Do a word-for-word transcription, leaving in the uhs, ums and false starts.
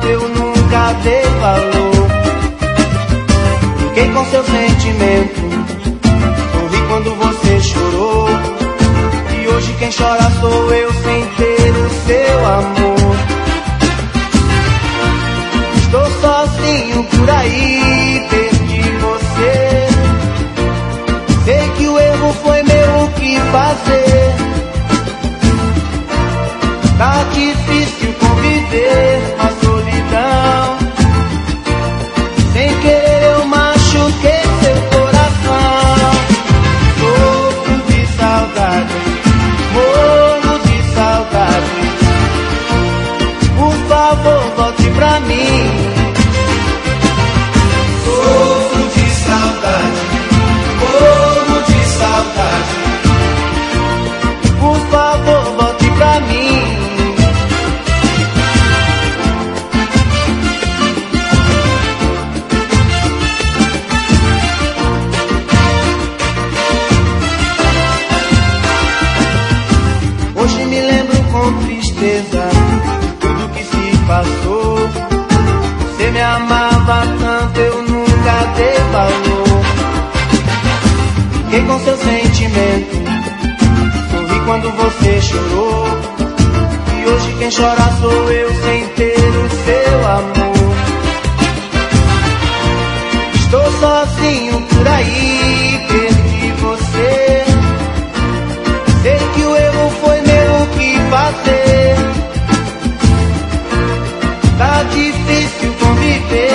tanto eu nunca dei valor. Fiquei com seu sentimento, sorri quando você chorou. E hoje quem chora sou eu sem ter o seu amor. Estou sozinho por aí, perdi você. Sei que o erro foi meu, o que fazer? Tá difícil conviver com a solidão. Sem querer eu machuquei seu coração. Sofro de saudade, morro de saudade. Por favor, volte pra mim. Sofro de saudade, morro de saudade. Por favor, volte pra mim. Hoje me lembro com tristeza tudo que se passou. Você me amava tanto, eu nunca dei valor. Fiquei com seu sentimento, sorri quando você chorou. E hoje quem chora sou eu sem ter o seu amor. Estou sozinho por aí, perdi você. Sei que o erro foi meu, o que fazer? Tá difícil conviver